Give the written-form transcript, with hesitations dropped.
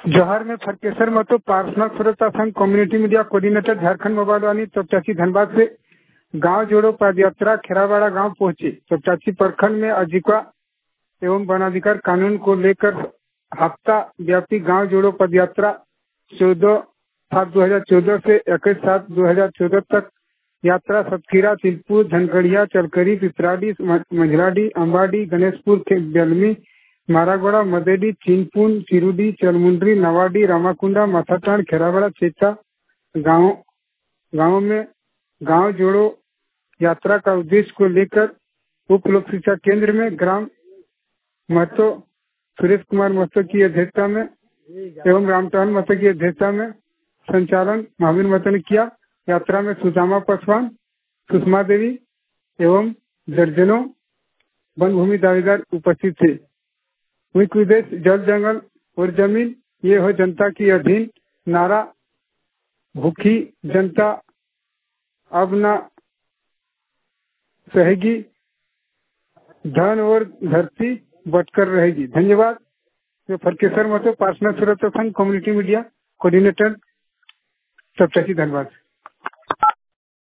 जोहार में फरकेसर महतो पार्सनल सुरक्षा संघ community media coordinator Jharkhand mobile Vani चौपचाची धनबाद से गांव जोड़ो पदयात्रा खेरावाड़ा गांव पहुंची। चौपचाची प्रखंड में आजीविका एवं वनाधिकार कानून को लेकर हफ्ता व्यापी गांव जोड़ो पदयात्रा 14/7/2014 से 21/7/2014 तक यात्रा सतखीरा, तिलपुर, धनगढ़िया, चलकरी, पिपराडी, मंझलाडी, अम्बाडी, गणेशपुर, बेलमी, मारागोड़ा, मदेडी, चिनपुन, चिरुडी, चलमुंडरी, नवाडी, रामाकुंडा, माथाटान, खेरावाड़ा, चेचा गाँव में गांव जोड़ो यात्रा का उद्देश्य को लेकर उप लोक शिक्षा केंद्र में ग्राम महतो सुरेश कुमार महतो की अध्यक्षता में एवं रामटहन महतो की अध्यक्षता में संचालन महावीर महतो ने किया। यात्रा में सुदामा पासवान, सुषमा देवी एवं दर्जनों वन भूमि दावेदार उपस्थित थे। मुख्य उद्देश्य जल, जंगल और जमीन ये हो जनता की अधीन। नारा भूखी जनता अब न सहेगी, धन और धरती बटकर रहेगी। धन्यवाद। मैं फरकेसर महतो पार्सनल सुरक्षा संघ कम्युनिटी मीडिया कोऑर्डिनेटर चौपचाची धनबाद।